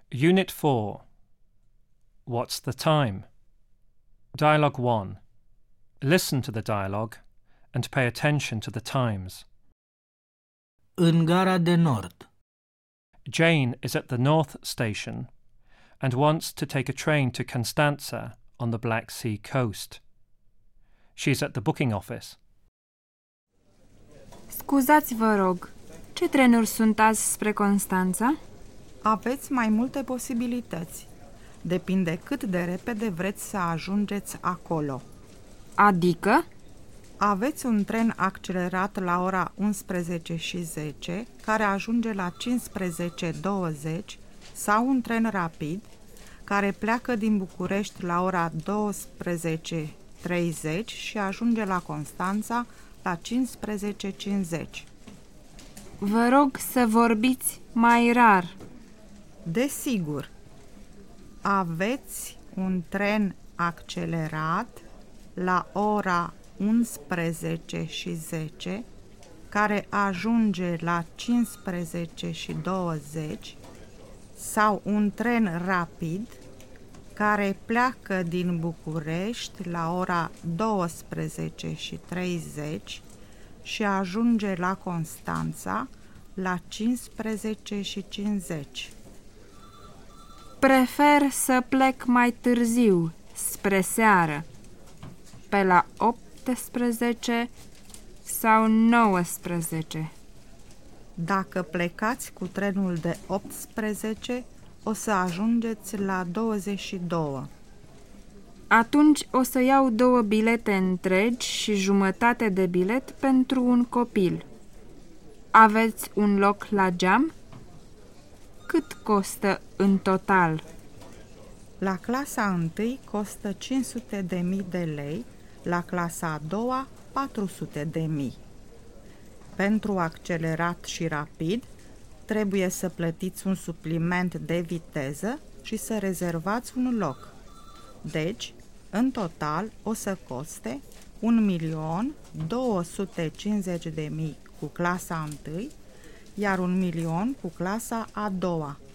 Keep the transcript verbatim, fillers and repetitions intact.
Unit four. What's the time? Dialogue one. Listen to the dialogue and pay attention to the times. În gara de nord. Jane is at the North Station and wants to take a train to Constanza on the Black Sea coast. She's at the booking office. Scuzați, vă rog, ce trenuri sunt azi spre Constanța? Aveți mai multe posibilități. Depinde cât de repede vreți să ajungeți acolo. Adică? Aveți un tren accelerat la ora unsprezece și zece, care ajunge la cincisprezece douăzeci, sau un tren rapid, care pleacă din București la ora douăsprezece treizeci și ajunge la Constanța la cincisprezece cincizeci. Vă rog să vorbiți mai rar. Desigur, aveți un tren accelerat la ora unsprezece și zece, care ajunge la cincisprezece și douăzeci, sau un tren rapid care pleacă din București la ora douăsprezece și treizeci și ajunge la Constanța la cincisprezece și cincizeci. Prefer să plec mai târziu, spre seară, pe la optsprezece sau nouăsprezece. Dacă plecați cu trenul de optsprezece, o să ajungeți la douăzeci și doi. Atunci o să iau două bilete întregi și jumătate de bilet pentru un copil. Aveți un loc la geam? Cât costă în total? La clasa întâi costă cinci sute de mii de lei, la clasa a doua patru sute de mii. Pentru accelerat și rapid, trebuie să plătiți un supliment de viteză și să rezervați un loc. Deci, în total, o să coste un milion două sute cincizeci de mii cu clasa întâi, iar un milion cu clasa a doua.